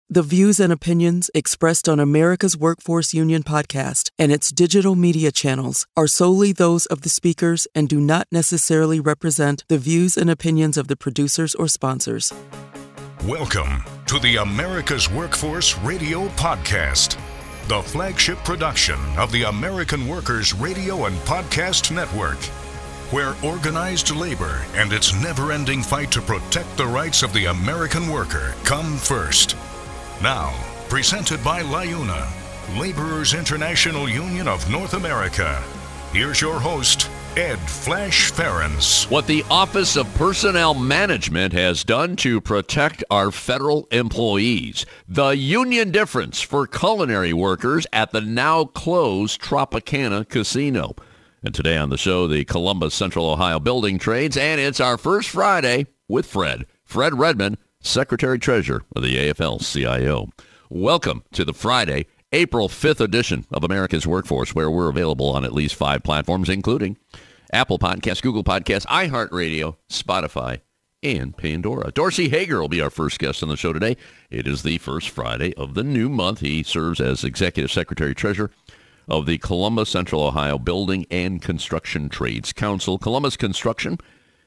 The views and opinions expressed on America's Workforce Union podcast and its digital media channels are solely those of the speakers and do not necessarily represent the views and opinions of the producers or sponsors. Welcome to the America's Workforce Radio Podcast, the flagship production of the American Workers Radio and Podcast Network, where organized labor and its never-ending fight to protect the rights of the American worker come first. Now, presented by LIUNA, Laborers International Union of North America. Here's your host, Ed Flash Ferens. What the Office of Personnel Management has done to protect our federal employees. The union difference for culinary workers at the now closed Tropicana Casino. And today on the show, the Columbus Central Ohio Building Trades, and it's our first Friday with Fred Redmond, Secretary-Treasurer of the AFL-CIO. Welcome to the Friday, April 5th edition of America's Workforce, where we're available on at least 5 platforms, including Apple Podcasts, Google Podcasts, iHeartRadio, Spotify, and Pandora. Dorsey Hager will be our first guest on the show today. It is the first Friday of the new month. He serves as Executive Secretary-Treasurer of the Columbus Central Ohio Building and Construction Trades Council. ColumbusConstruction.org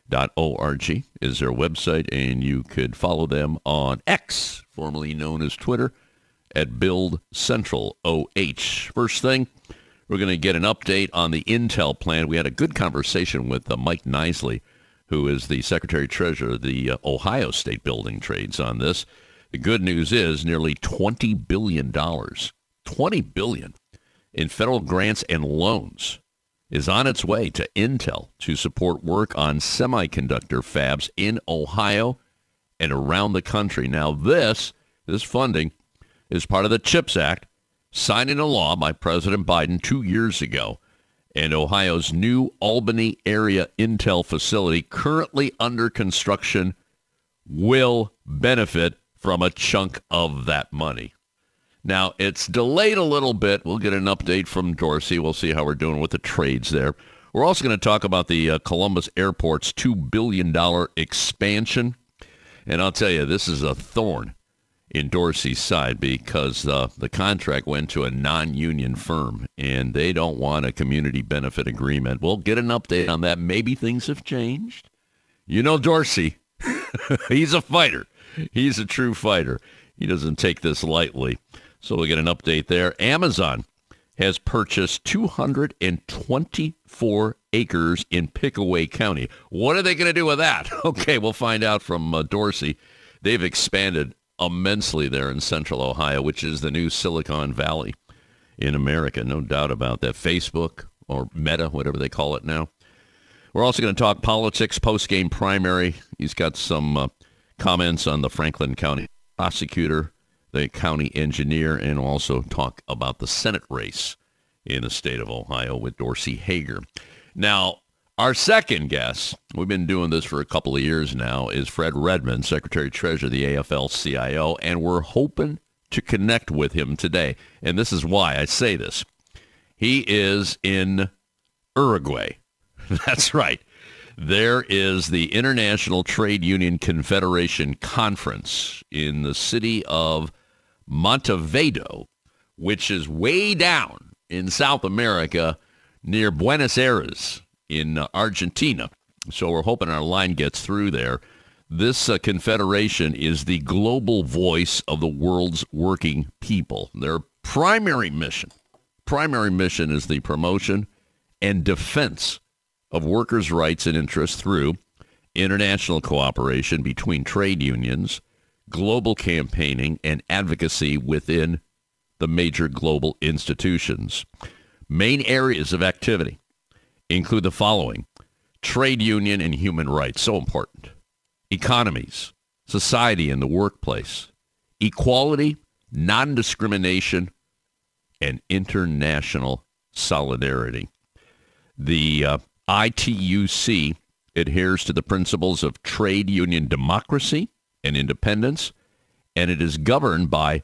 is their website, and you could follow them on X, formerly known as Twitter, at BuildCentralOH. First thing, we're going to get an update on the Intel plan. We had a good conversation with Mike Nisley, who is the Secretary-Treasurer of the Ohio State Building Trades on this. The good news is nearly $20 billion, $20 billion in federal grants and loans is on its way to Intel to support work on semiconductor fabs in Ohio and around the country. Now, this funding is part of the CHIPS Act, signed into law by President Biden 2 years ago. And Ohio's new Albany area Intel facility, currently under construction, will benefit from a chunk of that money. Now, it's delayed a little bit. We'll get an update from Dorsey. We'll see how we're doing with the trades there. We're also going to talk about the Columbus Airport's $2 billion expansion. And I'll tell you, this is a thorn in Dorsey's side because the contract went to a non-union firm, and they don't want a community benefit agreement. We'll get an update on that. Maybe things have changed. You know Dorsey. He's a fighter. He's a true fighter. He doesn't take this lightly. So we'll get an update there. Amazon has purchased 224 acres in Pickaway County. What are they going to do with that? Okay, we'll find out from Dorsey. They've expanded immensely there in Central Ohio, which is the new Silicon Valley in America. No doubt about that. Facebook or Meta, whatever they call it now. We're also going to talk politics, post-game primary. He's got some comments on the Franklin County prosecutor, the county engineer, and also talk about the Senate race in the state of Ohio with Dorsey Hager. Now, our second guest, we've been doing this for a couple of years now, is Fred Redmond, Secretary-Treasurer of the AFL-CIO, and we're hoping to connect with him today. And this is why I say this. He is in Uruguay. That's right. There is the International Trade Union Confederation Conference in the city of Montevideo, which is way down in South America near Buenos Aires in Argentina. So we're hoping our line gets through there. This confederation is the global voice of the world's working people. Their primary mission is the promotion and defense of workers' rights and interests through international cooperation between trade unions, global campaigning, and advocacy within the major global institutions. Main areas of activity include the following: trade union and human rights, so important; economies, society and the workplace; equality, non-discrimination, and international solidarity. The ITUC adheres to the principles of trade union democracy and independence, and it is governed by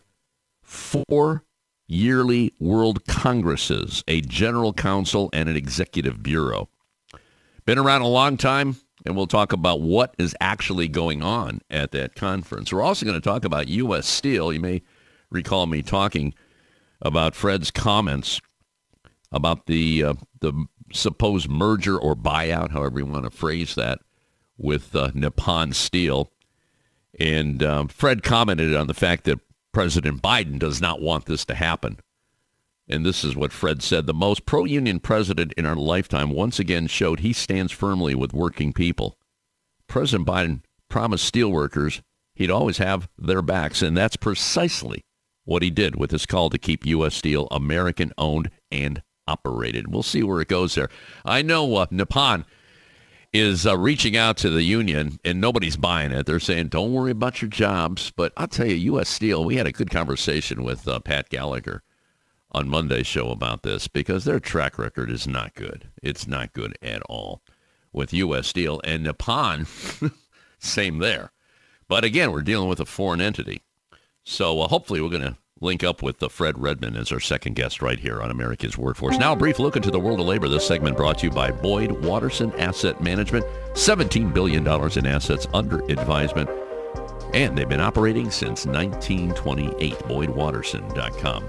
4 yearly World Congresses, a General Council, and an Executive Bureau. Been around a long time, and we'll talk about what is actually going on at that conference. We're also going to talk about U.S. Steel. You may recall me talking about Fred's comments about the supposed merger or buyout, however you want to phrase that, with Nippon Steel. And Fred commented on the fact that President Biden does not want this to happen. And this is what Fred said: the most pro-union president in our lifetime once again showed he stands firmly with working people. President Biden promised steelworkers he'd always have their backs, and that's precisely what he did with his call to keep U.S. Steel American-owned and operated. We'll see where it goes there. I know Nippon is reaching out to the union, and nobody's buying it. They're saying, don't worry about your jobs. But I'll tell you, U.S. Steel, we had a good conversation with Pat Gallagher on Monday's show about this, because their track record is not good. It's not good at all with U.S. Steel. And Nippon, same there. But again, we're dealing with a foreign entity. So hopefully we're going to link up with Fred Redmond as our second guest right here on America's Workforce. Now a brief look into the world of labor. This segment brought to you by Boyd Watterson Asset Management. $17 billion in assets under advisement. And they've been operating since 1928. BoydWatterson.com.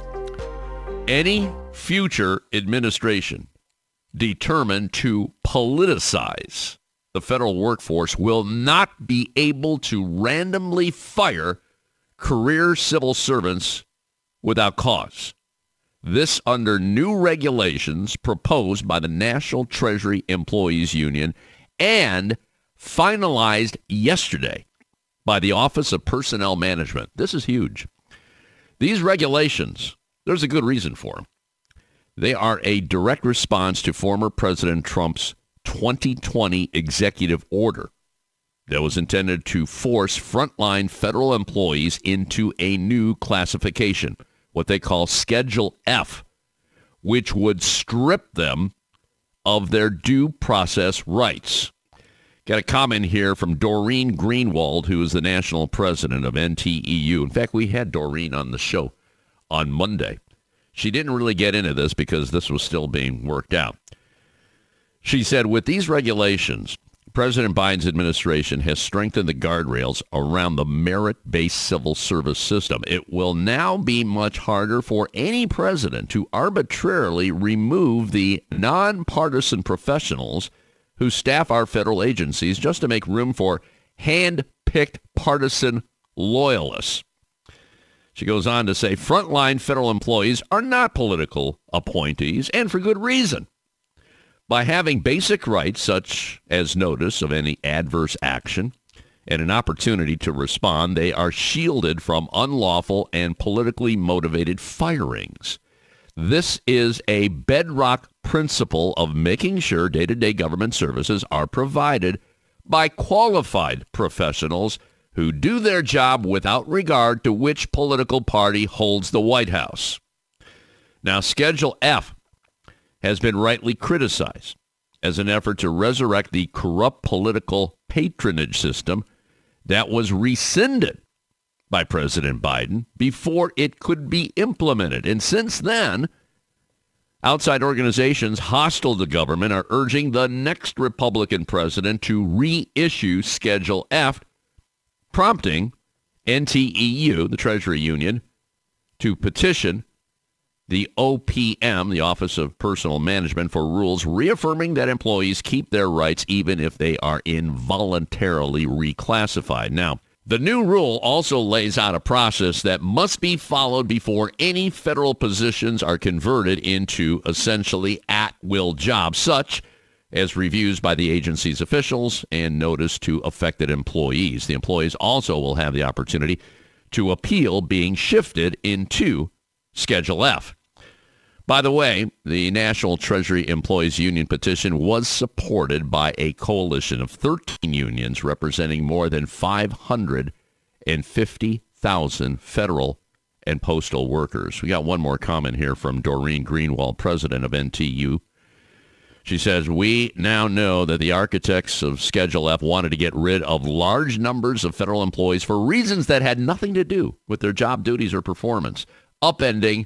Any future administration determined to politicize the federal workforce will not be able to randomly fire career civil servants without cause. This under new regulations proposed by the National Treasury Employees Union and finalized yesterday by the Office of Personnel Management. This is huge. These regulations, there's a good reason for them. They are a direct response to former President Trump's 2020 executive order that was intended to force frontline federal employees into a new classification, what they call Schedule F, which would strip them of their due process rights. Got a comment here from Doreen Greenwald, who is the national president of NTEU. In fact, we had Doreen on the show on Monday. She didn't really get into this because this was still being worked out. She said, with these regulations, President Biden's administration has strengthened the guardrails around the merit-based civil service system. It will now be much harder for any president to arbitrarily remove the nonpartisan professionals who staff our federal agencies just to make room for hand-picked partisan loyalists. She goes on to say, frontline federal employees are not political appointees, and for good reason. By having basic rights such as notice of any adverse action and an opportunity to respond, they are shielded from unlawful and politically motivated firings. This is a bedrock principle of making sure day-to-day government services are provided by qualified professionals who do their job without regard to which political party holds the White House. Now, Schedule F has been rightly criticized as an effort to resurrect the corrupt political patronage system that was rescinded by President Biden before it could be implemented. And since then, outside organizations hostile to government are urging the next Republican president to reissue Schedule F, prompting NTEU, the Treasury Union, to petition the OPM, the Office of Personnel Management, for rules reaffirming that employees keep their rights even if they are involuntarily reclassified. Now, the new rule also lays out a process that must be followed before any federal positions are converted into essentially at-will jobs, such as reviews by the agency's officials and notice to affected employees. The employees also will have the opportunity to appeal being shifted into Schedule F. By the way, the National Treasury Employees Union petition was supported by a coalition of 13 unions representing more than 550,000 federal and postal workers. We got one more comment here from Doreen Greenwald, president of NTU. She says, we now know that the architects of Schedule F wanted to get rid of large numbers of federal employees for reasons that had nothing to do with their job duties or performance, upending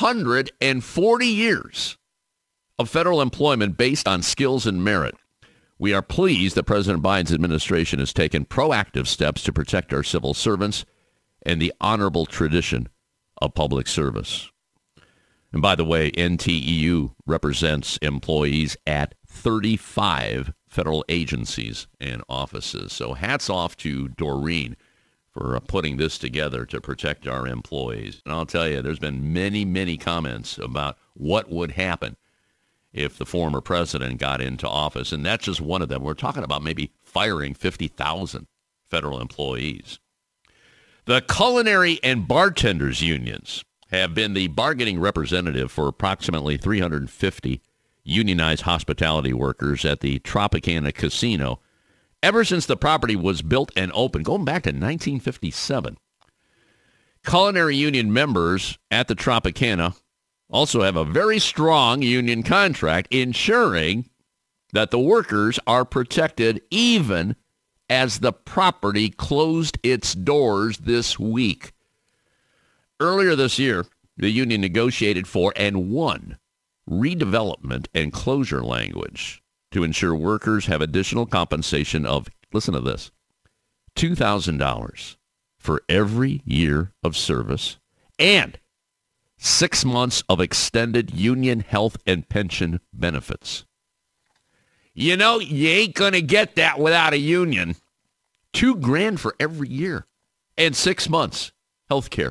140 years of federal employment based on skills and merit. We are pleased that President Biden's administration has taken proactive steps to protect our civil servants and the honorable tradition of public service. And by the way, NTEU represents employees at 35 federal agencies and offices. So hats off to Doreen for putting this together to protect our employees. And I'll tell you, there's been many, many comments about what would happen if the former president got into office. And that's just one of them. We're talking about maybe firing 50,000 federal employees. The culinary and bartenders unions have been the bargaining representative for approximately 350 unionized hospitality workers at the Tropicana Casino ever since the property was built and opened, going back to 1957. Culinary union members at the Tropicana also have a very strong union contract ensuring that the workers are protected even as the property closed its doors this week. Earlier this year, the union negotiated for and won redevelopment and closure language to ensure workers have additional compensation of, listen to this, $2,000 for every year of service and 6 months of extended union health and pension benefits. You know, you ain't going to get that without a union. $2,000 for every year and 6 months health care.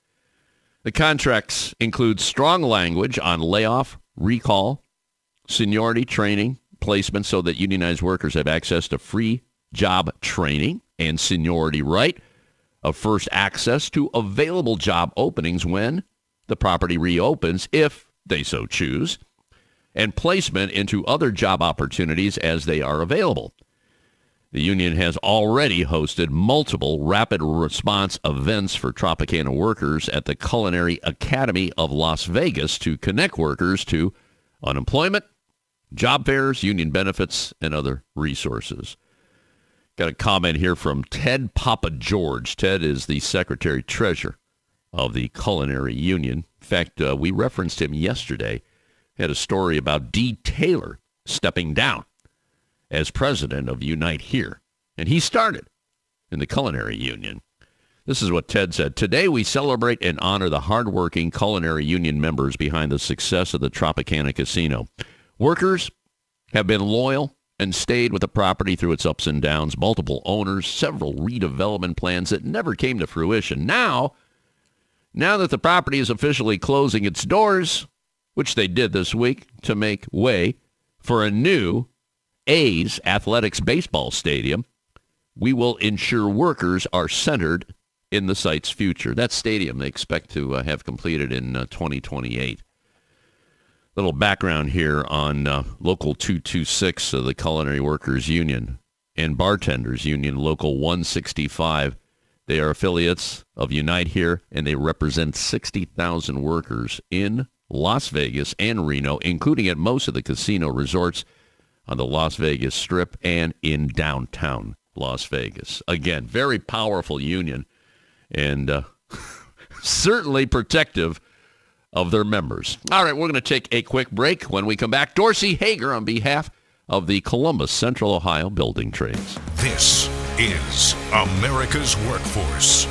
The contracts include strong language on layoff, recall, seniority training, placement so that unionized workers have access to free job training and seniority right of first access to available job openings when the property reopens, if they so choose, and placement into other job opportunities as they are available. The union has already hosted multiple rapid response events for Tropicana workers at the Culinary Academy of Las Vegas to connect workers to unemployment, job fairs, union benefits, and other resources. Got a comment here from Ted Papa George. Ted is the secretary-treasurer of the Culinary Union. In fact, we referenced him yesterday. Had a story about Dee Taylor stepping down as president of Unite Here. And he started in the Culinary Union. This is what Ted said. Today we celebrate and honor the hardworking Culinary Union members behind the success of the Tropicana Casino. Workers have been loyal and stayed with the property through its ups and downs, multiple owners, several redevelopment plans that never came to fruition. Now that the property is officially closing its doors, which they did this week to make way for a new A's Athletics baseball stadium, we will ensure workers are centered in the site's future. That stadium they expect to have completed in 2028. Little background here on Local 226 of the Culinary Workers Union and Bartenders Union, Local 165. They are affiliates of Unite Here, and they represent 60,000 workers in Las Vegas and Reno, including at most of the casino resorts on the Las Vegas Strip and in downtown Las Vegas. Again, very powerful union and certainly protective of their members. All right, we're going to take a quick break. When we come back, Dorsey Hager on behalf of the Columbus Central Ohio Building Trades. This is America's Workforce.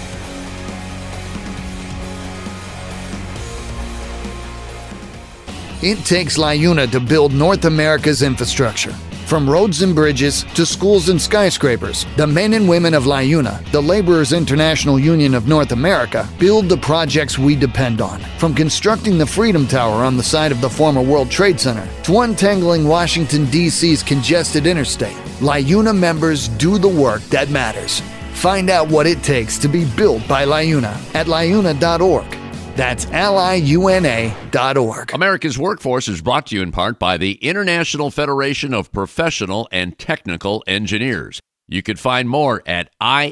It takes LiUNA to build North America's infrastructure. From roads and bridges to schools and skyscrapers, the men and women of LiUNA, the Laborers International Union of North America, build the projects we depend on. From constructing the Freedom Tower on the site of the former World Trade Center to untangling Washington, D.C.'s congested interstate, LiUNA members do the work that matters. Find out what it takes to be built by LiUNA at liuna.org. That's LIUNA.org. America's Workforce is brought to you in part by the International Federation of Professional and Technical Engineers. You can find more at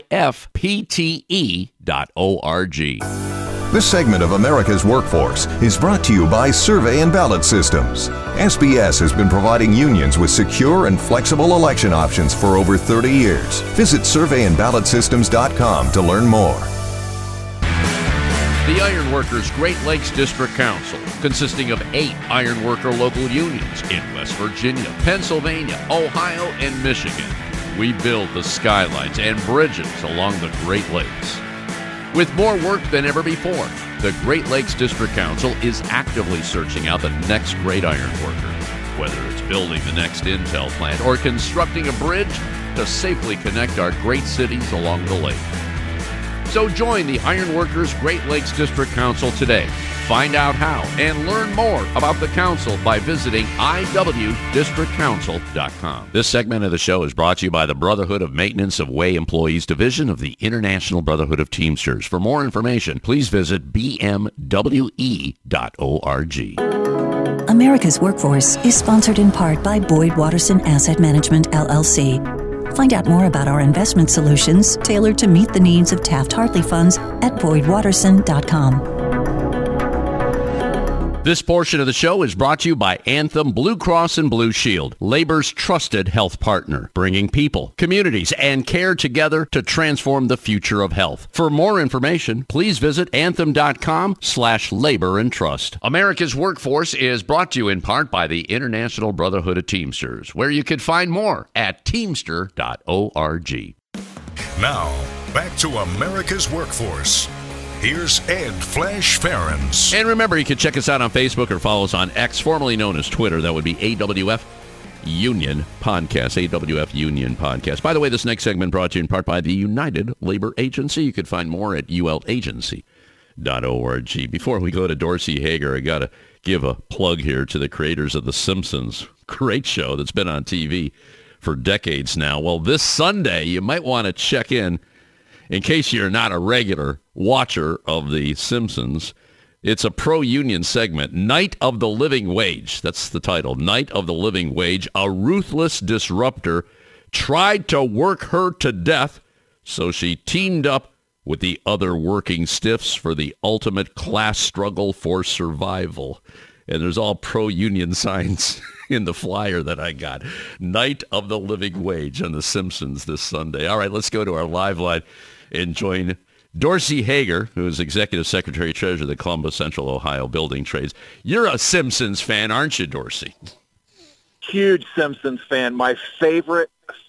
ifpte.org. This segment of America's Workforce is brought to you by Survey and Ballot Systems. SBS has been providing unions with secure and flexible election options for over 30 years. Visit surveyandballotsystems.com to learn more. The Ironworkers Great Lakes District Council, consisting of 8 ironworker local unions in West Virginia, Pennsylvania, Ohio, and Michigan. We build the skylines and bridges along the Great Lakes. With more work than ever before, the Great Lakes District Council is actively searching out the next great ironworker, whether it's building the next Intel plant or constructing a bridge to safely connect our great cities along the lake. So join the Ironworkers Great Lakes District Council today. Find out how and learn more about the council by visiting iwdistrictcouncil.com. This segment of the show is brought to you by the Brotherhood of Maintenance of Way Employees Division of the International Brotherhood of Teamsters. For more information, please visit bmwe.org. America's Workforce is sponsored in part by Boyd Watterson Asset Management, LLC. Find out more about our investment solutions tailored to meet the needs of Taft-Hartley funds at boydwatterson.com. This portion of the show is brought to you by Anthem Blue Cross and Blue Shield, labor's trusted health partner, bringing people, communities, and care together to transform the future of health. For more information, please visit anthem.com/labor and trust. America's Workforce is brought to you in part by the International Brotherhood of Teamsters, where you can find more at teamster.org. Now, back to America's Workforce. Here's Ed Flash Ferens. And remember, you can check us out on Facebook or follow us on X, formerly known as Twitter. That would be AWF Union Podcast, AWF Union Podcast. By the way, this next segment brought to you in part by the United Labor Agency. You can find more at ulagency.org. Before we go to Dorsey Hager, I got to give a plug here to the creators of The Simpsons. Great show that's been on TV for decades now. Well, this Sunday, you might want to check in case you're not a regular watcher of The Simpsons. It's a pro-union segment, Night of the Living Wage. That's the title, Night of the Living Wage. A ruthless disruptor tried to work her to death, so she teamed up with the other working stiffs for the ultimate class struggle for survival. And there's all pro-union signs in the flyer that I got. Night of the Living Wage on The Simpsons this Sunday. All right, let's go to our live line and join Dorsey Hager, who is Executive Secretary Treasurer of the Columbus Central Ohio Building Trades. You're a Simpsons fan, aren't you, Dorsey? Huge Simpsons fan. My favorite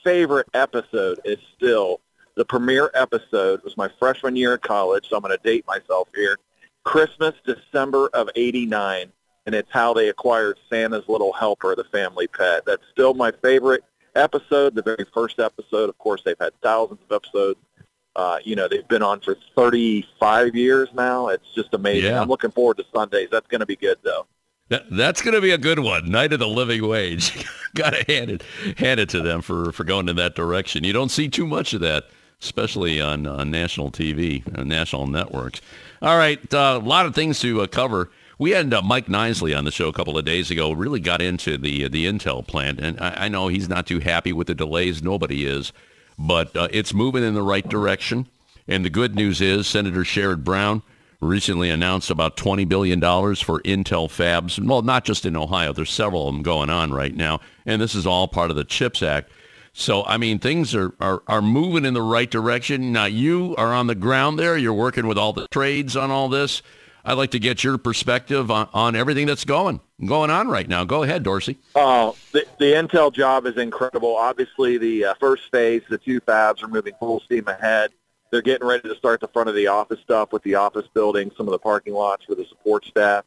episode is still the premiere episode. It was my freshman year at college, so I'm going to date myself here. Christmas, December of '89, and it's how they acquired Santa's Little Helper, the family pet. That's still my favorite episode, the very first episode. Of course, they've had thousands of episodes. They've been on for 35 years now. It's just amazing. Yeah. I'm looking forward to Sundays. That's going to be good, though. That's going to be a good one. Night of the Living Wage. Got to hand it to them for going in that direction. You don't see too much of that, especially on national TV, national networks. All right, a lot of things to cover. We had Mike Nisley on the show a couple of days ago, really got into the Intel plant, and I know he's not too happy with the delays. Nobody is. But it's moving in the right direction. And the good news is Senator Sherrod Brown recently announced about $20 billion for Intel fabs. Well, not just in Ohio. There's several of them going on right now. And this is all part of the CHIPS Act. So, I mean, things are moving in the right direction. Now, you are on the ground there. You're working with all the trades on all this. I'd like to get your perspective on everything that's going on right now. Go ahead, Dorsey. Oh, the Intel job is incredible. Obviously, the first phase, the 2 fabs are moving full steam ahead. They're getting ready to start the front of the office stuff with the office building, some of the parking lots for the support staff.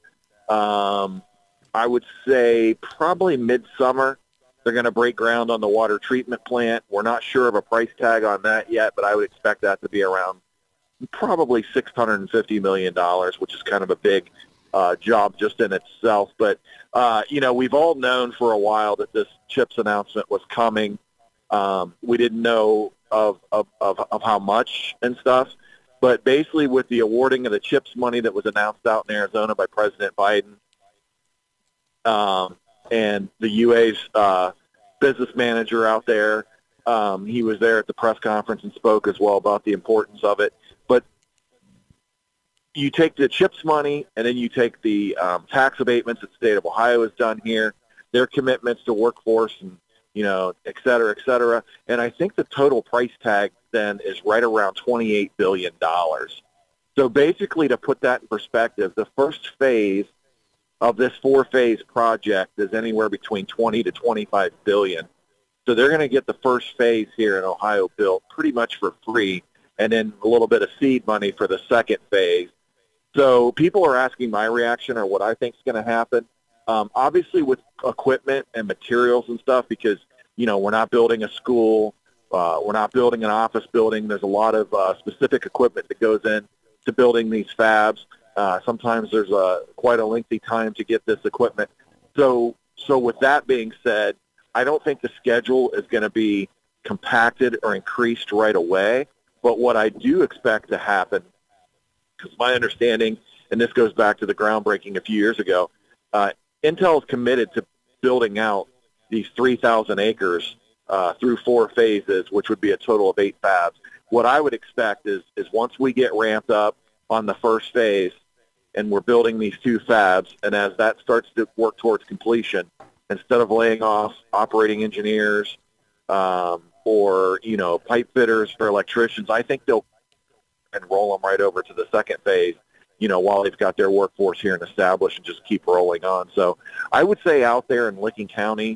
I would say probably midsummer, they're going to break ground on the water treatment plant. We're not sure of a price tag on that yet, but I would expect that to be around probably $650 million, which is kind of a big job just in itself. But, we've all known for a while that this CHIPS announcement was coming. We didn't know of how much and stuff. But basically with the awarding of the CHIPS money that was announced out in Arizona by President Biden and the UA's business manager out there, he was there at the press conference and spoke as well about the importance of it. But you take the CHIPS money and then you take the tax abatements that the state of Ohio has done here, their commitments to workforce and, et cetera, et cetera. And I think the total price tag then is right around $28 billion. So basically, to put that in perspective, the first phase of this 4-phase project is anywhere between 20 to 25 billion. So they're going to get the first phase here in Ohio built pretty much for free, and then a little bit of seed money for the second phase. So people are asking my reaction or what I think is going to happen. Obviously with equipment and materials and stuff, because, we're not building a school, we're not building an office building. There's a lot of specific equipment that goes in to building these fabs. Sometimes there's quite a lengthy time to get this equipment. So with that being said, I don't think the schedule is going to be compacted or increased right away. But what I do expect to happen, because my understanding, and this goes back to the groundbreaking a few years ago, Intel is committed to building out these 3,000 acres through 4 phases, which would be a total of 8 fabs. What I would expect is once we get ramped up on the first phase and we're building these 2 fabs, and as that starts to work towards completion, instead of laying off operating engineers or, pipe fitters or electricians, I think they'll and roll them right over to the second phase, while they've got their workforce here and established, and just keep rolling on. So I would say out there in Licking County,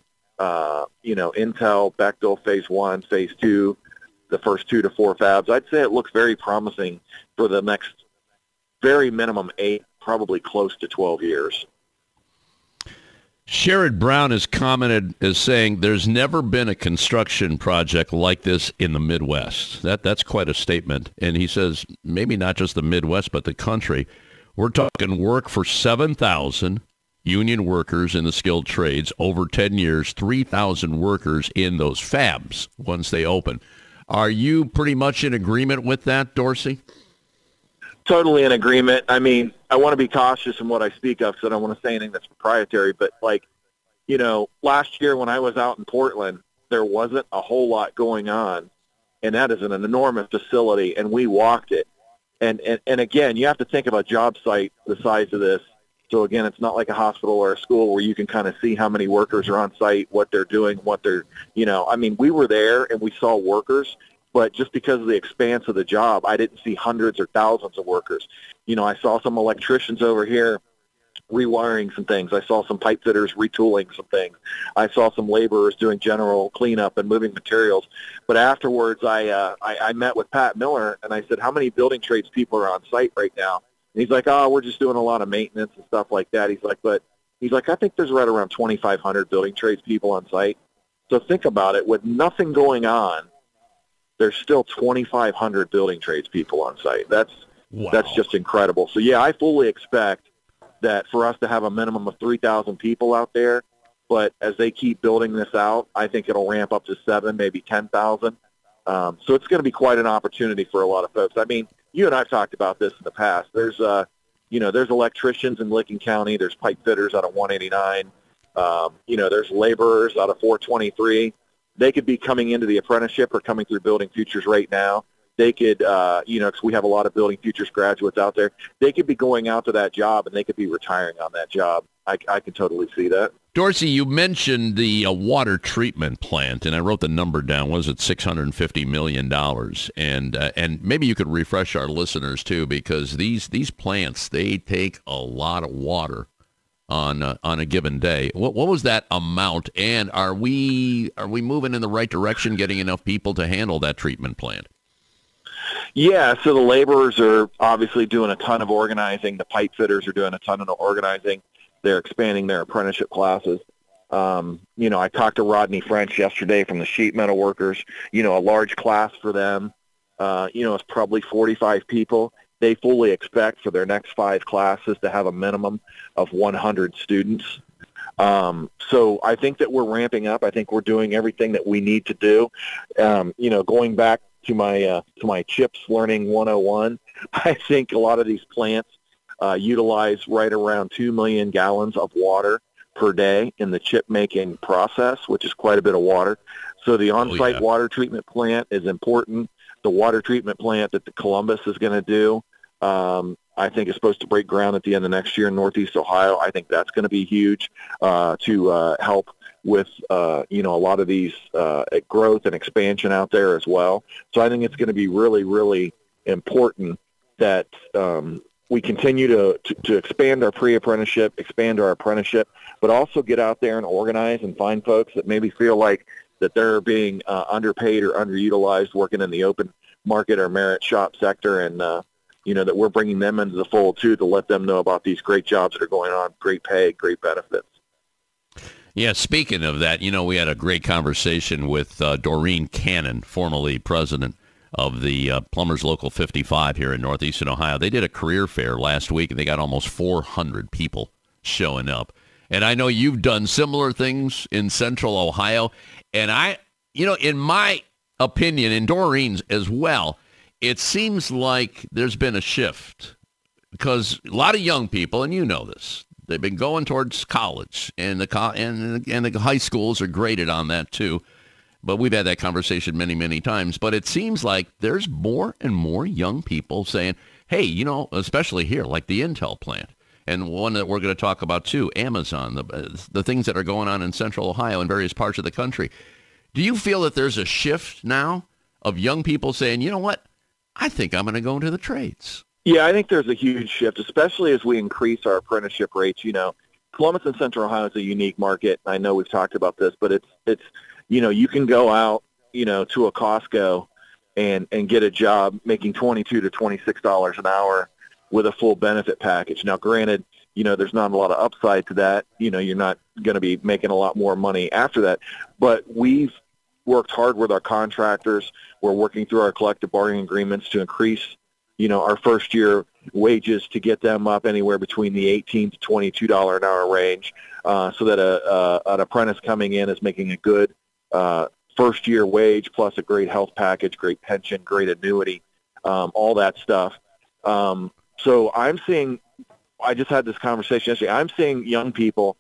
Intel, Bechtel, phase 1, phase 2, the first 2 to 4 fabs, I'd say it looks very promising for the next very minimum 8, probably close to 12 years. Sherrod Brown has commented as saying there's never been a construction project like this in the Midwest. That's quite a statement. And he says maybe not just the Midwest, but the country. We're talking work for 7,000 union workers in the skilled trades over 10 years, 3,000 workers in those fabs once they open. Are you pretty much in agreement with that, Dorsey? Totally in agreement. I mean, I want to be cautious in what I speak of, so I don't want to say anything that's proprietary. But, last year when I was out in Portland, there wasn't a whole lot going on, and that is an enormous facility, and we walked it. And again, you have to think of a job site the size of this. So, again, it's not like a hospital or a school where you can kind of see how many workers are on site, what they're doing, we were there and we saw workers. But just because of the expanse of the job, I didn't see hundreds or thousands of workers. I saw some electricians over here rewiring some things. I saw some pipe fitters retooling some things. I saw some laborers doing general cleanup and moving materials. But afterwards, I met with Pat Miller, and I said, how many building trades people are on site right now? And he's like, we're just doing a lot of maintenance and stuff like that. He's like, I think there's right around 2,500 building trades people on site. So think about it. With nothing going on, there's still 2,500 building trades people on site. That's just incredible. So, yeah, I fully expect that for us to have a minimum of 3,000 people out there, but as they keep building this out, I think it'll ramp up to 7,000, maybe 10,000. So it's going to be quite an opportunity for a lot of folks. I mean, you and I have talked about this in the past. There's electricians in Licking County. There's pipe fitters out of 189. There's laborers out of 423. They could be coming into the apprenticeship or coming through Building Futures right now. They could, because we have a lot of Building Futures graduates out there, they could be going out to that job and they could be retiring on that job. I can totally see that. Dorsey, you mentioned the water treatment plant, and I wrote the number down. Was it $650 million? And maybe you could refresh our listeners, too, because these plants, they take a lot of water on a given day. What was that amount, and are we moving in the right direction, getting enough people to handle that treatment plant? Yeah, so the laborers are obviously doing a ton of organizing. The pipe fitters are doing a ton of organizing. They're expanding their apprenticeship classes. I talked to Rodney French yesterday from the sheet metal workers. A large class for them, it's probably 45 people. They fully expect for their next 5 classes to have a minimum of 100 students. So I think that we're ramping up. I think we're doing everything that we need to do. Going back to my CHIPS Learning 101, I think a lot of these plants utilize right around 2 million gallons of water per day in the chip making process, which is quite a bit of water. So the on-site water treatment plant is important. The water treatment plant that the Columbus is going to do, I think is supposed to break ground at the end of next year in Northeast Ohio. I think that's going to be huge to help with, a lot of these growth and expansion out there as well. So I think it's going to be really, really important that we continue to expand our pre-apprenticeship, expand our apprenticeship, but also get out there and organize and find folks that maybe feel like that they're being underpaid or underutilized working in the open market or merit shop sector, and that we're bringing them into the fold too to let them know about these great jobs that are going on, great pay, great benefits. Yeah, speaking of that, we had a great conversation with Doreen Cannon, formerly president of the Plumbers Local 55 here in Northeastern Ohio. They did a career fair last week, and they got almost 400 people showing up. And I know you've done similar things in Central Ohio. And in my opinion, and Doreen's as well, it seems like there's been a shift because a lot of young people, and you know this, they've been going towards college, and the high schools are graded on that too. But we've had that conversation many, many times. But it seems like there's more and more young people saying, hey, especially here, like the Intel plant, and one that we're going to talk about too, Amazon, the things that are going on in Central Ohio and various parts of the country. Do you feel that there's a shift now of young people saying, you know what, I think I'm going to go into the trades? Yeah, I think there's a huge shift, especially as we increase our apprenticeship rates. Columbus and Central Ohio is a unique market. I know we've talked about this, but it's you can go out, to a Costco and get a job making $22 to $26 an hour with a full benefit package. Now, granted, there's not a lot of upside to that. You're not going to be making a lot more money after that. But we've worked hard with our contractors. We're working through our collective bargaining agreements to increase, our first year wages to get them up anywhere between the $18 to $22 an hour range, so that an apprentice coming in is making a good first year wage plus a great health package, great pension, great annuity, all that stuff. So I'm seeing, I just had this conversation yesterday, I'm seeing young people,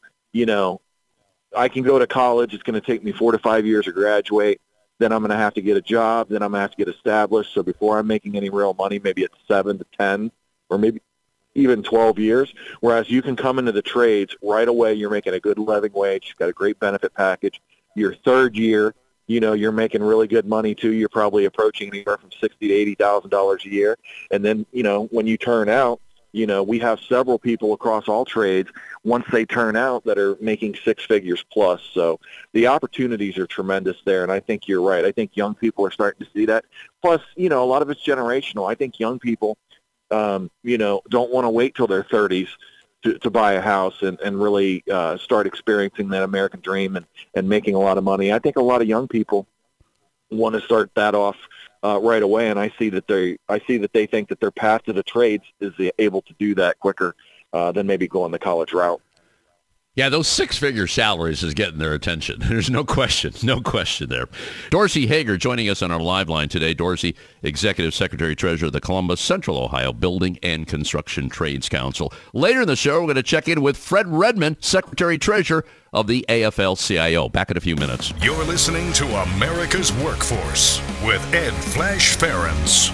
I can go to college, it's going to take me 4 to 5 years to graduate, then I'm going to have to get a job, then I'm going to have to get established. So before I'm making any real money, maybe it's 7 to 10 or maybe even 12 years. Whereas you can come into the trades right away, you're making a good living wage, you've got a great benefit package. Your third year, you're making really good money too. You're probably approaching anywhere from $60,000 to $80,000 a year. And then, when you turn out, we have several people across all trades, once they turn out, that are making six figures plus. So the opportunities are tremendous there, and I think you're right. I think young people are starting to see that. Plus, a lot of it's generational. I think young people, don't want to wait till their 30s to buy a house and really start experiencing that American dream and making a lot of money. I think a lot of young people want to start that off right away, and I see that they think that their path to the trades is able to do that quicker than maybe going the college route. Yeah, those six-figure salaries is getting their attention. There's no question there. Dorsey Hager joining us on our live line today. Dorsey, Executive Secretary-Treasurer of the Columbus Central Ohio Building and Construction Trades Council. Later in the show, we're going to check in with Fred Redmond, Secretary-Treasurer of the AFL-CIO. Back in a few minutes. You're listening to America's Workforce with Ed Flash Ferens.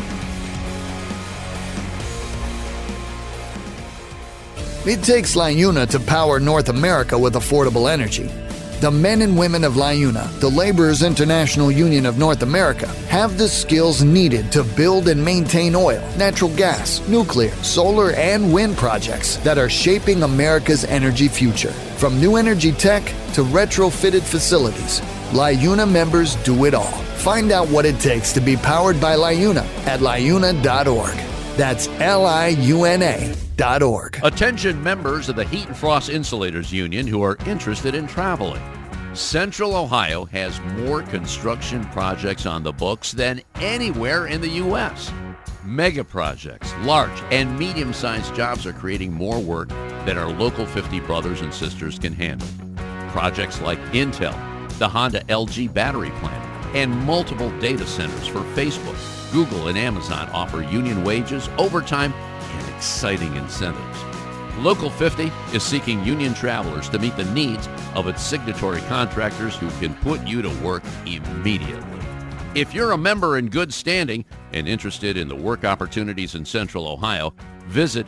It takes LiUNA to power North America with affordable energy. The men and women of LiUNA, the Laborers International Union of North America, have the skills needed to build and maintain oil, natural gas, nuclear, solar, and wind projects that are shaping America's energy future. From new energy tech to retrofitted facilities, LiUNA members do it all. Find out what it takes to be powered by LiUNA at liuna.org. That's LIUNA.org. Attention members of the Heat and Frost Insulators Union who are interested in traveling. Central Ohio has more construction projects on the books than anywhere in the U.S. Mega projects, large and medium-sized jobs are creating more work than our local 50 brothers and sisters can handle. Projects like Intel, the Honda LG battery plant, and multiple data centers for Facebook, Google, and Amazon offer union wages, overtime, and exciting incentives. Local 50 is seeking union travelers to meet the needs of its signatory contractors who can put you to work immediately. If you're a member in good standing and interested in the work opportunities in Central Ohio, visit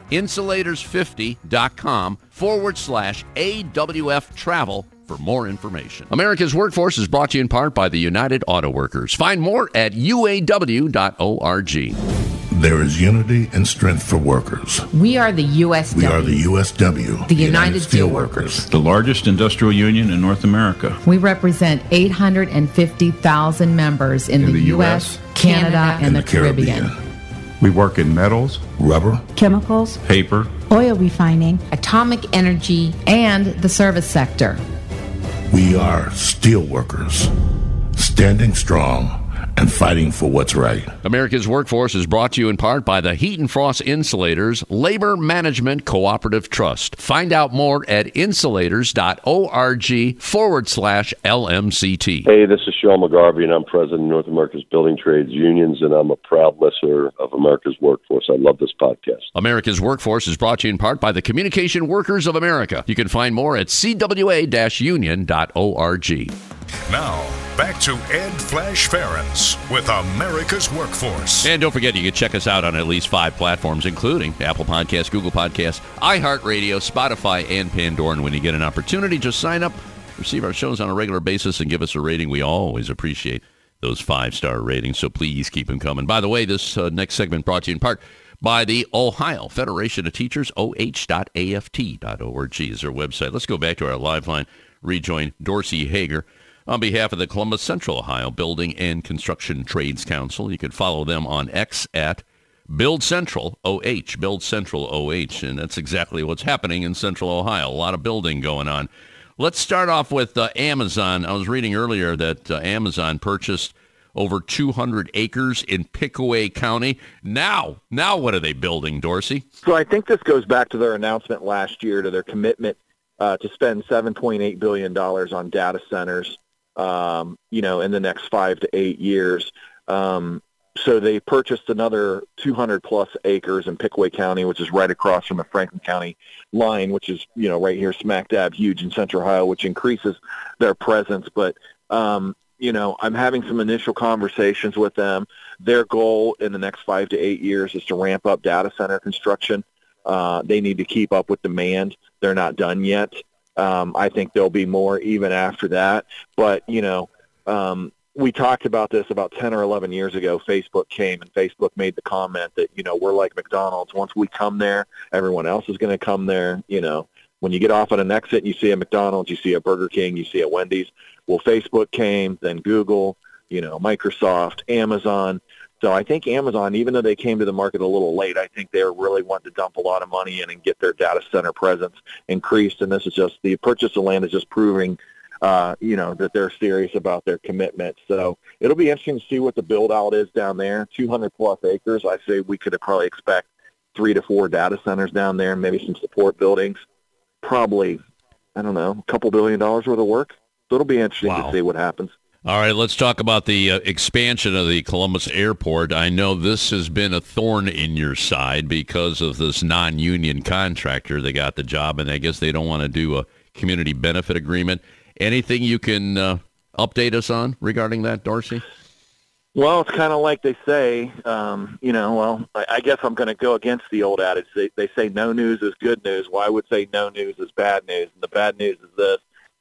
insulators50.com/AWF travel for more information. America's Workforce is brought to you in part by the United Auto Workers. Find more at uaw.org. there is unity and strength for workers. We are the USW. We are the USW. The United Steelworkers. The largest industrial union in North America. We represent 850,000 members in the U.S., Canada, and the Caribbean. We work in metals, rubber, chemicals, paper, oil refining, atomic energy, and the service sector. We are steelworkers, standing strong and fighting for what's right. America's Workforce is brought to you in part by the Heat and Frost Insulators Labor Management Cooperative Trust. Find out more at insulators.org/LMCT. Hey, this is Sean McGarvey, and I'm president of North America's Building Trades Unions, and I'm a proud listener of America's Workforce. I love this podcast. America's Workforce is brought to you in part by the Communication Workers of America. You can find more at cwa-union.org. Now, back to Ed Flash Ferentz with America's Workforce. And don't forget, you can check us out on at least 5 platforms, including Apple Podcasts, Google Podcasts, iHeartRadio, Spotify, and Pandora. And when you get an opportunity, just sign up, receive our shows on a regular basis, and give us a rating. We always appreciate those 5-star ratings, so please keep them coming. By the way, this next segment brought to you in part by the Ohio Federation of Teachers, oh.aft.org is their website. Let's go back to our live line. Rejoin Dorsey Hager on behalf of the Columbus Central Ohio Building and Construction Trades Council. You can follow them on X at BuildCentralOH, BuildCentralOH, and that's exactly what's happening in Central Ohio. A lot of building going on. Let's start off with Amazon. I was reading earlier that Amazon purchased over 200 acres in Pickaway County. Now what are they building, Dorsey? So I think this goes back to their announcement last year, to their commitment to spend $7.8 billion on data centers, in the next 5 to 8 years. So they purchased another 200-plus acres in Pickaway County, which is right across from the Franklin County line, which is, right here, smack dab huge in Central Ohio, which increases their presence. But, I'm having some initial conversations with them. Their goal in the next 5 to 8 years is to ramp up data center construction. They need to keep up with demand. They're not done yet. I think there'll be more even after that. But, we talked about this about 10 or 11 years ago. Facebook came, and Facebook made the comment that, we're like McDonald's. Once we come there, everyone else is going to come there. When you get off at an exit and you see a McDonald's, you see a Burger King, you see a Wendy's. Well, Facebook came, then Google, Microsoft, Amazon. So I think Amazon, even though they came to the market a little late, I think they're really wanting to dump a lot of money in and get their data center presence increased. And this is just, the purchase of land is just proving, that they're serious about their commitment. So it'll be interesting to see what the build-out is down there. 200-plus acres. I say we could probably expect 3 to 4 data centers down there, maybe some support buildings. Probably, a couple $1 billion worth of work. So it'll be interesting to see what happens. All right, let's talk about the expansion of the Columbus Airport. I know this has been a thorn in your side because of this non-union contractor. They got the job, and I guess they don't want to do a community benefit agreement. Anything you can update us on regarding that, Dorsey? Well, it's kind of like they say, I guess I'm going to go against the old adage. They say no news is good news. Well, I would say no news is bad news. And the bad news is this,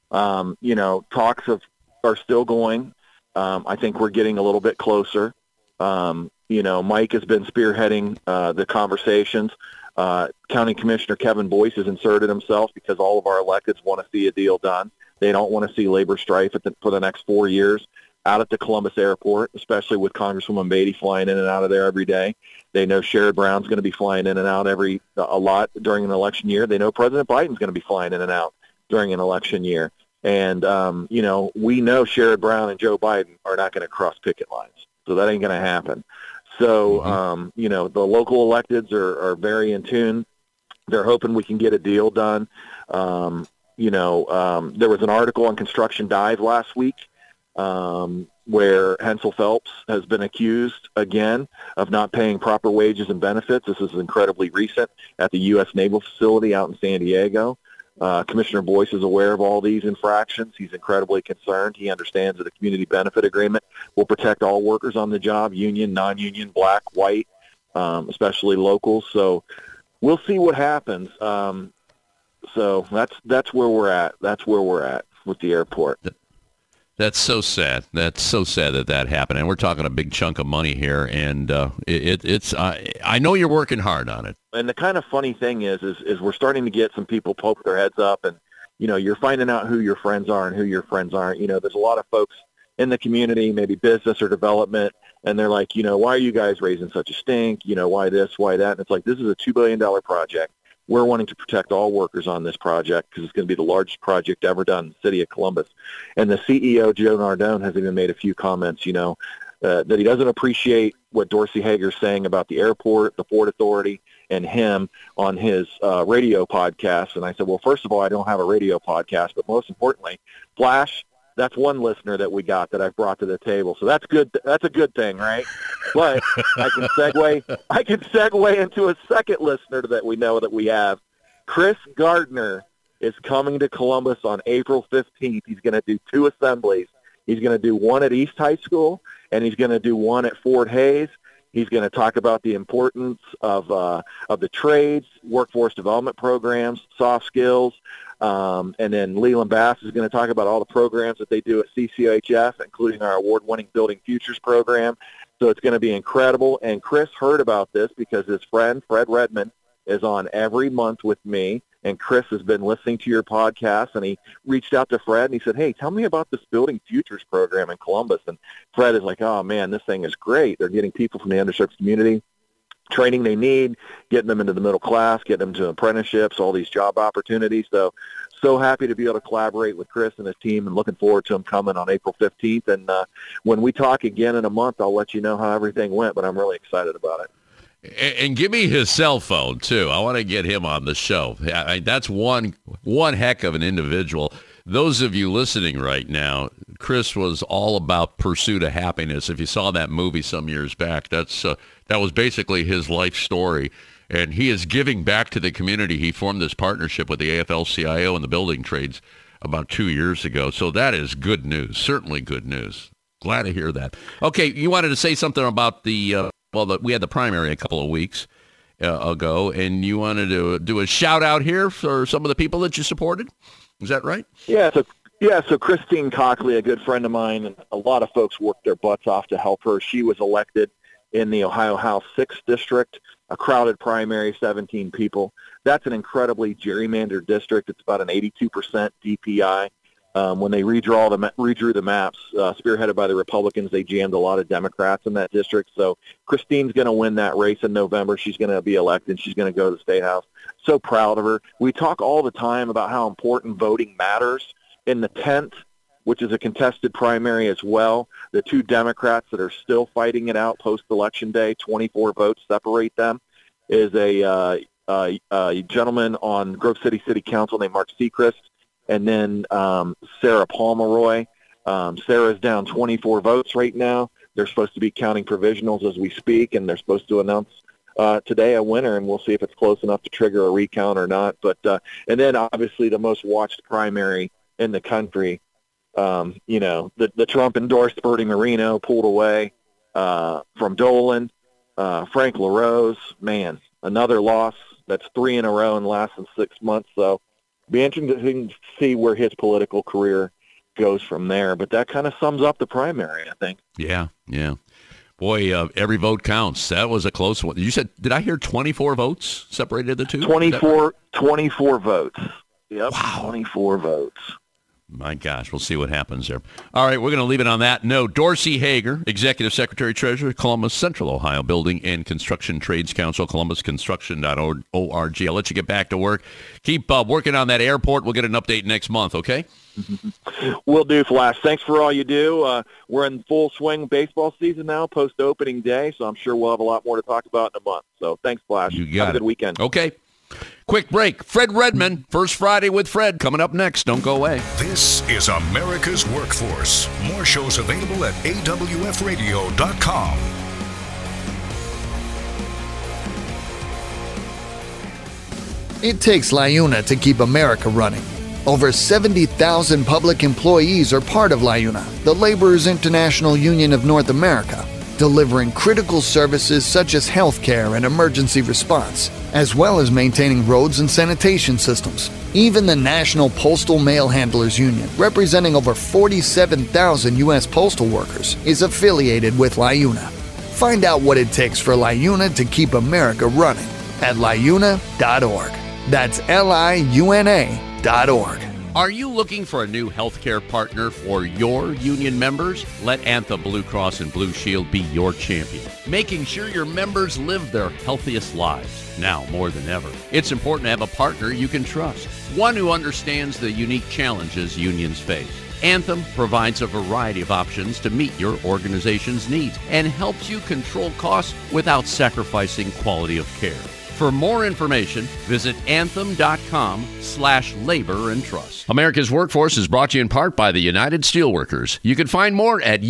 talks are still going. I think we're getting a little bit closer. Mike has been spearheading the conversations. County Commissioner Kevin Boyce has inserted himself because all of our electeds want to see a deal done. They don't want to see labor strife for the next 4 years out at the Columbus Airport, especially with Congresswoman Beatty flying in and out of there every day. They know Sherrod Brown's going to be flying in and out a lot during an election year. They know President Biden's going to be flying in and out during an election year. And, we know Sherrod Brown and Joe Biden are not going to cross picket lines. So that ain't going to happen. So, the local electeds are very in tune. They're hoping we can get a deal done. There was an article on Construction Dive last week where Hensel Phelps has been accused again of not paying proper wages and benefits. This is incredibly recent at the U.S. Naval Facility out in San Diego. Commissioner Boyce is aware of all these infractions. He's incredibly concerned. He understands that a community benefit agreement will protect all workers on the job, union, non-union, black, white, especially locals. So we'll see what happens. So that's where we're at. That's where we're at with the airport. That's so sad. That's so sad that happened. And we're talking a big chunk of money here. And it's I know you're working hard on it. And the kind of funny thing is we're starting to get some people poke their heads up, and, you're finding out who your friends are and who your friends aren't. There's a lot of folks in the community, maybe business or development, and they're like, why are you guys raising such a stink? Why this, why that? And it's like, this is a $2 billion project. We're wanting to protect all workers on this project because it's going to be the largest project ever done in the city of Columbus. And the CEO, Joe Nardone, has even made a few comments, that he doesn't appreciate what Dorsey Hager's saying about the airport, the Port Authority, and him on his radio podcast. And I said, well, first of all, I don't have a radio podcast, but most importantly, Flash, that's one listener that we got that I've brought to the table. So that's good. That's a good thing, right? But I can segue into a second listener that we know that we have. Chris Gardner is coming to Columbus on April 15th. He's going to do 2 assemblies. He's going to do one at East High School, and he's going to do one at Fort Hays. He's going to talk about the importance of the trades, workforce development programs, soft skills, and then Leland Bass is going to talk about all the programs that they do at CCHF, including our award-winning Building Futures program. So it's going to be incredible. And Chris heard about this because his friend, Fred Redmond, is on every month with me. And Chris has been listening to your podcast, and he reached out to Fred, and he said, hey, tell me about this Building Futures program in Columbus. And Fred is like, oh, man, this thing is great. They're getting people from the underserved community, training they need, getting them into the middle class, getting them to apprenticeships, all these job opportunities. So happy to be able to collaborate with Chris and his team, and looking forward to him coming on April 15th. And when we talk again in a month, I'll let you know how everything went, but I'm really excited about it. And give me his cell phone, too. I want to get him on the show. That's one heck of an individual. Those of you listening right now, Chris was all about pursuit of happiness. If you saw that movie some years back, that was basically his life story. And he is giving back to the community. He formed this partnership with the AFL-CIO and the building trades about 2 years ago. So that is good news, certainly good news. Glad to hear that. Okay, you wanted to say something about we had the primary a couple of weeks ago, and you wanted to do a shout-out here for some of the people that you supported. Is that right? Yeah, so Christine Cockley, a good friend of mine, and a lot of folks worked their butts off to help her. She was elected in the Ohio House 6th District, a crowded primary, 17 people. That's an incredibly gerrymandered district. It's about an 82% DPI. When they redrew the maps, spearheaded by the Republicans, they jammed a lot of Democrats in that district. So Christine's going to win that race in November. She's going to be elected. She's going to go to the State House. So proud of her. We talk all the time about how important voting matters. In the 10th, which is a contested primary as well, the 2 Democrats that are still fighting it out post-Election Day, 24 votes separate them, is a gentleman on Grove City City Council named Mark Sechrist, and then Sarah Pomeroy. Sarah's down 24 votes right now. They're supposed to be counting provisionals as we speak, and they're supposed to announce today a winner, and we'll see if it's close enough to trigger a recount or not. But and then obviously the most watched primary in the country, the Trump-endorsed Bertie Moreno pulled away from Dolan. Frank LaRose, man, another loss. That's 3 in a row in less than 6 months. So be interesting to see where his political career goes from there. But that kind of sums up the primary, I think. Yeah. Boy, every vote counts. That was a close one. You said, did I hear 24 votes separated the two? 24 votes. Yep, wow. 24 votes. My gosh, we'll see what happens there. All right, we're going to leave it on that note. Dorsey Hager, Executive Secretary Treasurer, Columbus Central Ohio Building and Construction Trades Council, columbusconstruction.org. I'll let you get back to work. Keep working on that airport. We'll get an update next month, okay? Will do, Flash. Thanks for all you do. We're in full swing baseball season now, post-opening day, so I'm sure we'll have a lot more to talk about in a month. So thanks, Flash. You got Have a good weekend. Okay. Quick break. Fred Redmond, First Friday with Fred, coming up next. Don't go away. This is America's Workforce. More shows available at awfradio.com. It takes LIUNA to keep America running. Over 70,000 public employees are part of LIUNA, the Laborers International Union of North America. delivering critical services such as healthcare and emergency response, as well as maintaining roads and sanitation systems. Even the National Postal Mail Handlers Union, representing over 47,000 U.S. postal workers, is affiliated with LIUNA. Find out what it takes for LIUNA to keep America running at LIUNA.org. That's LIUNA.org. Are you looking for a new healthcare partner for your union members? Let Anthem Blue Cross and Blue Shield be your champion, making sure your members live their healthiest lives. Now more than ever, it's important to have a partner you can trust, one who understands the unique challenges unions face. Anthem provides a variety of options to meet your organization's needs and helps you control costs without sacrificing quality of care. For more information, visit anthem.com/labor and trust. America's Workforce is brought to you in part by the United Steelworkers. You can find more at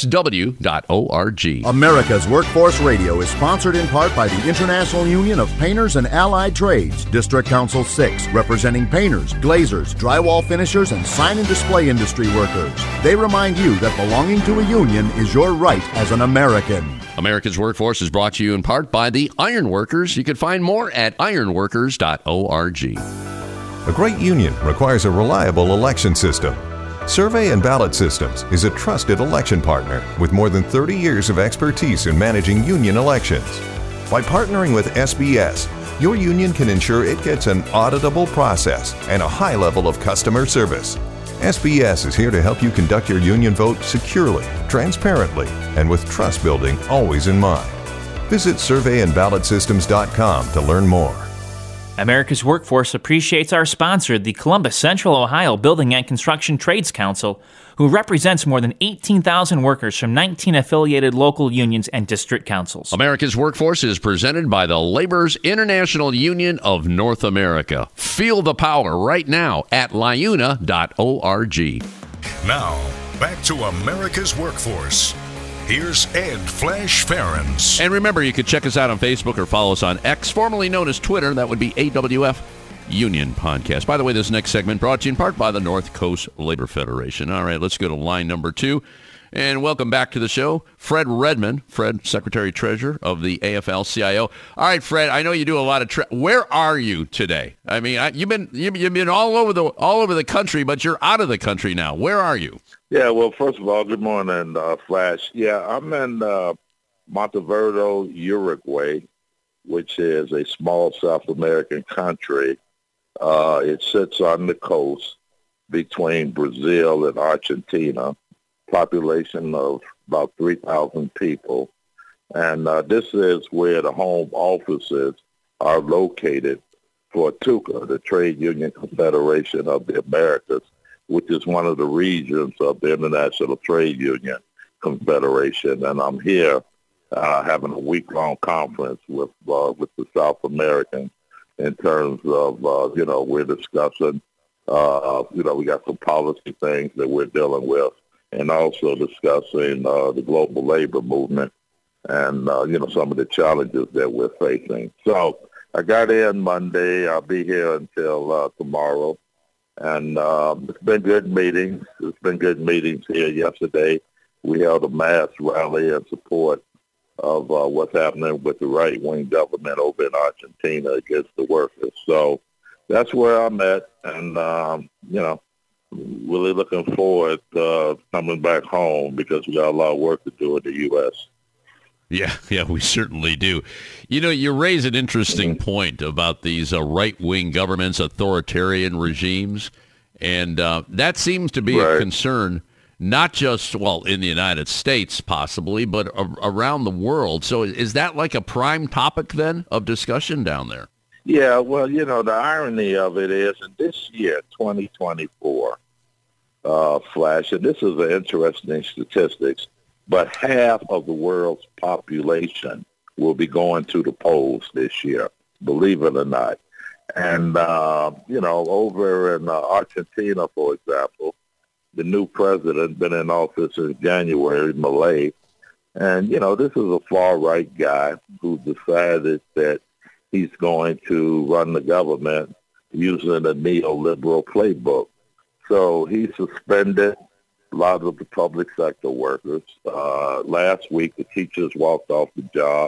usw.org. America's Workforce Radio is sponsored in part by the International Union of Painters and Allied Trades, District Council 6, representing painters, glazers, drywall finishers, and sign and display industry workers. They remind you that belonging to a union is your right as an American. America's Workforce is brought to you in part by the Iron Workers. You can find more at ironworkers.org. A great union requires a reliable election system. Survey and Ballot Systems is a trusted election partner with more than 30 years of expertise in managing union elections. By partnering with SBS, your union can ensure it gets an auditable process and a high level of customer service. SBS is here to help you conduct your union vote securely, transparently, and with trust building always in mind. Visit surveyandballotsystems.com to learn more. America's Workforce appreciates our sponsor, the Columbus Central Ohio Building and Construction Trades Council, who represents more than 18,000 workers from 19 affiliated local unions and district councils. America's Workforce is presented by the Laborers International Union of North America. Feel the power right now at liuna.org. Now, back to America's Workforce. Here's Ed Flash Ferens. And remember, you can check us out on Facebook or follow us on X, formerly known as Twitter. That would be AWF Union Podcast. By the way, this next segment brought to you in part by the North Coast Labor Federation. All right, let's go to line number 2. And welcome back to the show, Fred Redmond. Fred, Secretary-Treasurer of the AFL-CIO. All right, Fred, I know you do a lot of where are you today? I mean, you've been all over the country, but you're out of the country now. Where are you? Yeah, well, first of all, good morning, Flash. Yeah, I'm in Montevideo, Uruguay, which is a small South American country. It sits on the coast between Brazil and Argentina, population of about 3,000 people. And this is where the home offices are located for TUCA, the Trade Union Confederation of the Americas, which is one of the regions of the International Trade Union Confederation. And I'm here having a week-long conference with the South Americans in terms of, we're discussing, we got some policy things that we're dealing with, and also discussing the global labor movement and, some of the challenges that we're facing. So I got in Monday. I'll be here until tomorrow. And it's been good meetings. It's been good meetings here yesterday. We held a mass rally in support of what's happening with the right-wing government over in Argentina against the workers. So that's where I'm at. And, really looking forward to coming back home because we got a lot of work to do in the U.S. Yeah, we certainly do. You raise an interesting point about these right-wing governments, authoritarian regimes, and that seems to be a concern, not just, in the United States possibly, but around the world. So is that like a prime topic then of discussion down there? Yeah, well, the irony of it is, in this year, 2024, Flash, and this is an interesting statistics, but half of the world's population will be going to the polls this year, believe it or not. And, over in Argentina, for example, the new president been in office since January, Milei. And, this is a far-right guy who decided that he's going to run the government using a neoliberal playbook. So he suspended a lot of the public sector workers. Last week, the teachers walked off the job.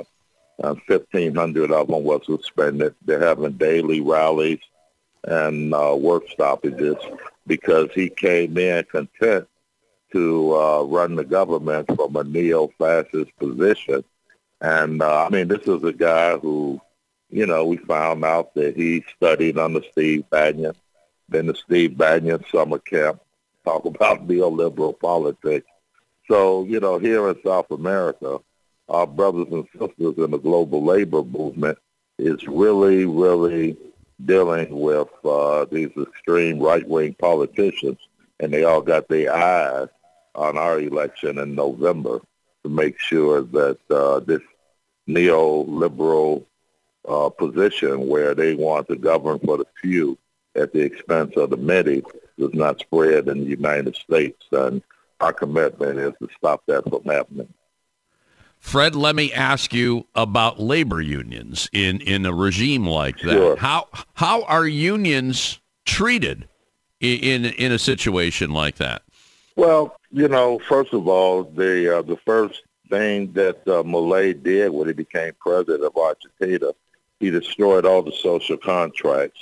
1,500 of them were suspended. They're having daily rallies and work stoppages because he came in content to run the government from a neo-fascist position. And, this is a guy who, we found out that he studied under Steve Bannon, been to Steve Bannon summer camp, talk about neoliberal politics. So, here in South America, our brothers and sisters in the global labor movement is really, really dealing with these extreme right-wing politicians, and they all got their eyes on our election in November to make sure that this neoliberal position where they want to govern for the few at the expense of the many does not spread in the United States. And our commitment is to stop that from happening. Fred, let me ask you about labor unions in a regime like that. Sure. How are unions treated in a situation like that? Well, first of all, the first thing that Milei did when he became president of Argentina, he destroyed all the social contracts,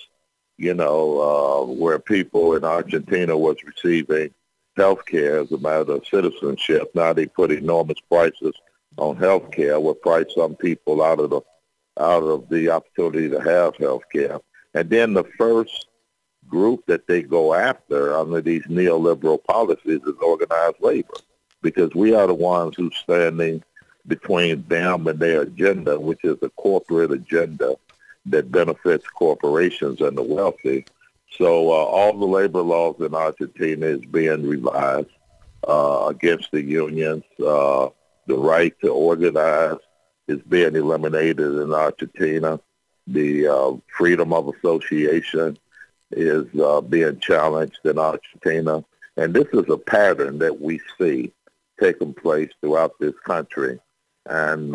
where people in Argentina was receiving health care as a matter of citizenship. Now they put enormous prices on health care, will price some people out of the opportunity to have health care. And then the first group that they go after under these neoliberal policies is organized labor, because we are the ones who's standing between them and their agenda, which is a corporate agenda that benefits corporations and the wealthy. So all the labor laws in Argentina is being revised against the unions. The right to organize is being eliminated in Argentina. The freedom of association is being challenged in Argentina. And this is a pattern that we see taking place throughout this country. And,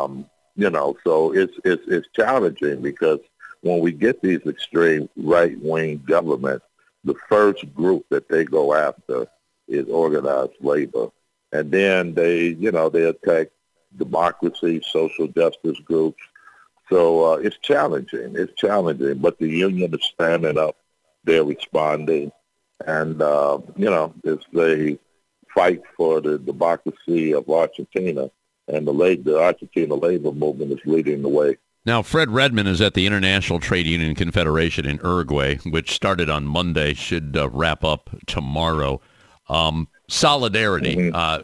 so it's challenging because when we get these extreme right-wing governments, the first group that they go after is organized labor. And then they attack democracy, social justice groups. So it's challenging. But the union is standing up. They're responding. And, it's a fight for the democracy of Argentina. And the Argentina labor movement is leading the way. Now, Fred Redmond is at the International Trade Union Confederation in Uruguay, which started on Monday, should wrap up tomorrow. Solidarity.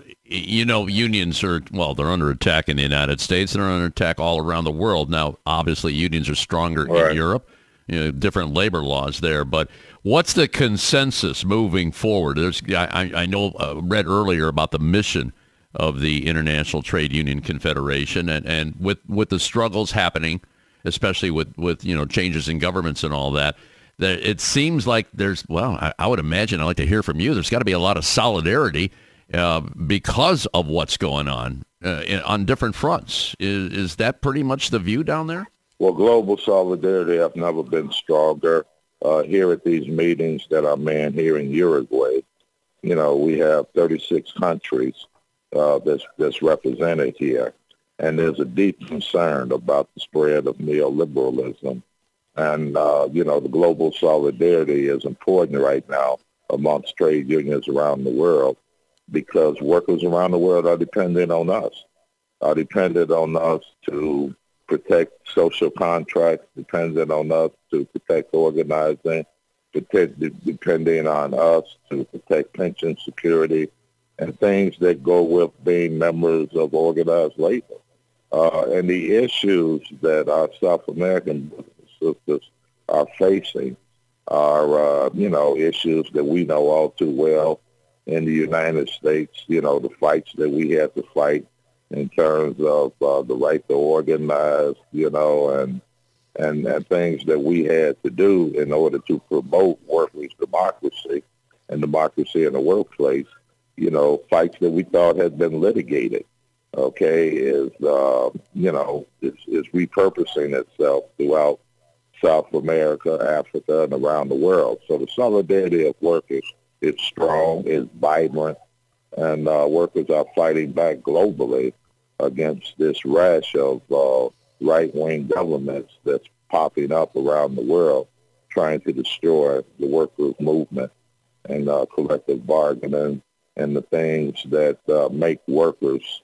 Unions are, they're under attack in the United States. They're under attack all around the world. Now, obviously, unions are stronger in Europe, different labor laws there. But what's the consensus moving forward? I read earlier about the mission of the International Trade Union Confederation, and with the struggles happening, especially with changes in governments and all that, it seems like there's, I would imagine, I'd like to hear from you, there's got to be a lot of solidarity because of what's going on different fronts. Is that pretty much the view down there? Well, global solidarity has never been stronger. Here at these meetings that I'm in here in Uruguay, we have 36 countries that's represented here. And there's a deep concern about the spread of neoliberalism. And, the global solidarity is important right now amongst trade unions around the world because workers around the world are dependent on us to protect social contracts, dependent on us to protect organizing, depending on us to protect pension security, and things that go with being members of organized labor. And the issues that our South American sisters are facing are, issues that we know all too well in the United States, the fights that we had to fight in terms of the right to organize, and things that we had to do in order to promote workers' democracy and democracy in the workplace. Fights that we thought had been litigated, is repurposing itself throughout South America, Africa, and around the world. So the solidarity of workers is strong, is vibrant, and workers are fighting back globally against this rash of right-wing governments that's popping up around the world, trying to destroy the workers' movement and collective bargaining and the things that make workers,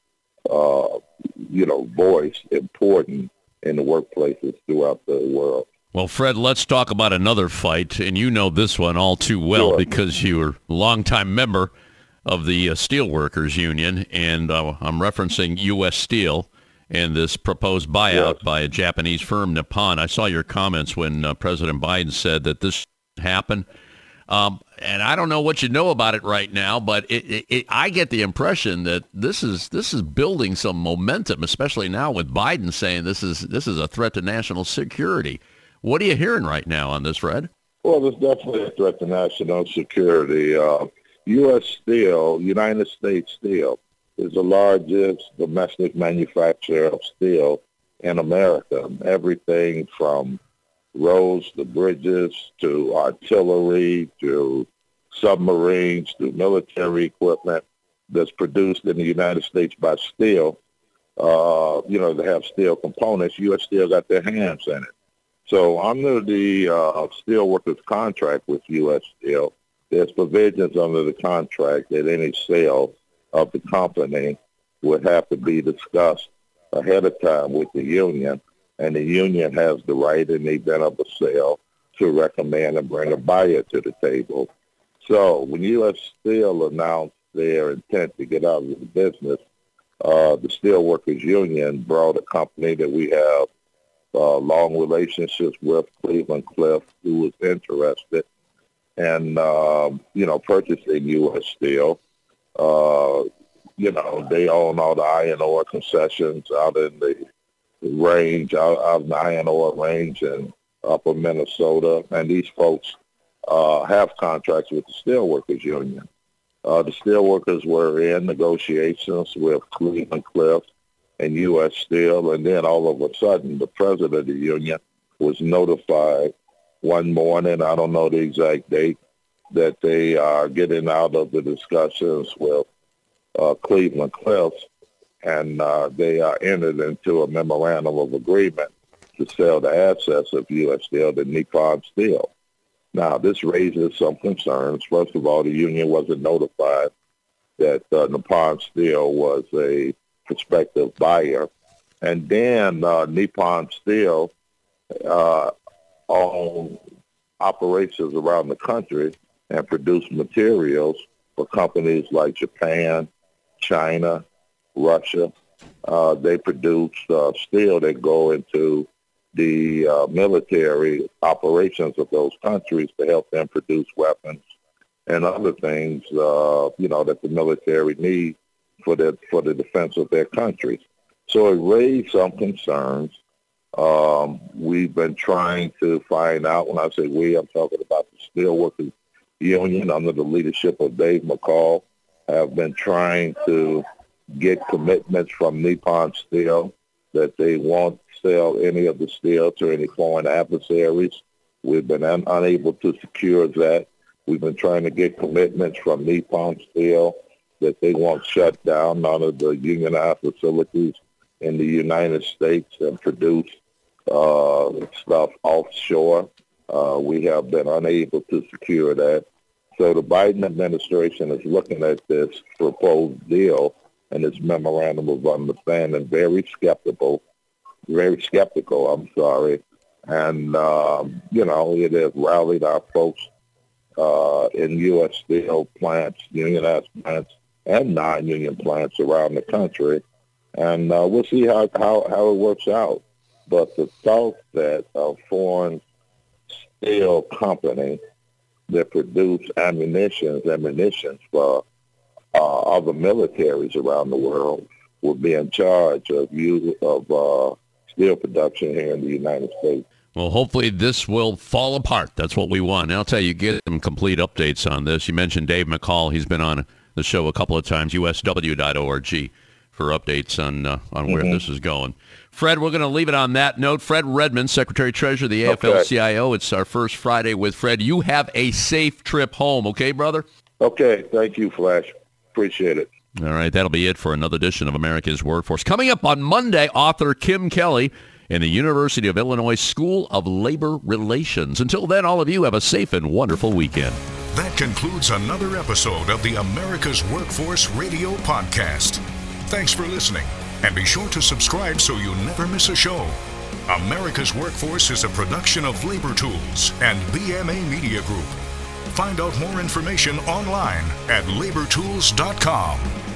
voice important in the workplaces throughout the world. Well, Fred, let's talk about another fight, and you know this one all too well because you were a longtime member of the Steelworkers Union, and I'm referencing U.S. Steel and this proposed buyout by a Japanese firm, Nippon. I saw your comments when President Biden said that this happened. And I don't know what you know about it right now, but I get the impression that this is building some momentum, especially now with Biden saying this is a threat to national security. What are you hearing right now on this, Fred? Well, there's definitely a threat to national security. U.S. Steel, United States Steel, is the largest domestic manufacturer of steel in America. Everything from roads to bridges to artillery to submarines to military equipment that's produced in the United States by steel. They have steel components. U.S. Steel got their hands in it. So under the steelworkers contract with U.S. Steel, there's provisions under the contract that any sale of the company would have to be discussed ahead of time with the union, and the union has the right in the event of a sale to recommend and bring a buyer to the table. So when U.S. Steel announced their intent to get out of the business, the Steelworkers Union brought a company that we have long relationships with, Cleveland-Cliffs, who was interested in, purchasing U.S. Steel. They own all the iron ore concessions out in the range, out in the iron ore range in upper Minnesota. And these folks have contracts with the Steelworkers Union. The Steelworkers were in negotiations with Cleveland-Cliffs and U.S. Steel, and then all of a sudden the president of the union was notified one morning, I don't know the exact date, that they are getting out of the discussions with Cleveland-Cliffs, and they are entered into a memorandum of agreement to sell the assets of U.S. Steel to Nippon Steel. Now, this raises some concerns. First of all, the union wasn't notified that Nippon Steel was a prospective buyer. And then Nippon Steel owned operations around the country and produced materials for companies like Japan, China, Russia. They produce steel that go into the military operations of those countries to help them produce weapons and other things, that the military needs for the defense of their countries. So it raised some concerns. We've been trying to find out, when I say we, I'm talking about the Steelworkers Union under the leadership of Dave McCall, have been trying to get commitments from Nippon Steel that they won't sell any of the steel to any foreign adversaries. We've been unable to secure that. We've been trying to get commitments from Nippon Steel that they won't shut down none of the unionized facilities in the United States and produce stuff offshore. We have been unable to secure that. So the Biden administration is looking at this proposed deal and this memorandum of understanding very skeptical, And, it has rallied our folks in U.S. Steel plants, unionized plants, and non-union plants around the country. And we'll see how it works out. But the thought that a foreign steel company that produce ammunition for other militaries around the world will be in charge of steel production here in the United States. Well, hopefully this will fall apart. That's what we want. And I'll tell you, get some complete updates on this. You mentioned Dave McCall. He's been on the show a couple of times, usw.org, for updates on where this is going. Fred, we're going to leave it on that note. Fred Redmond, Secretary-Treasurer of the AFL-CIO. It's our first Friday with Fred. You have a safe trip home, okay, brother? Okay. Thank you, Flash. appreciate it. All right, that'll be it for another edition of America's Workforce. Coming up on Monday, author Kim Kelly in the University of Illinois School of Labor Relations. Until then, all of you have a safe and wonderful weekend. That concludes another episode of the America's Workforce Radio Podcast. Thanks for listening, and be sure to subscribe so you never miss a show. America's Workforce is a production of Labor Tools and BMA Media Group. Find out more information online at labortools.com.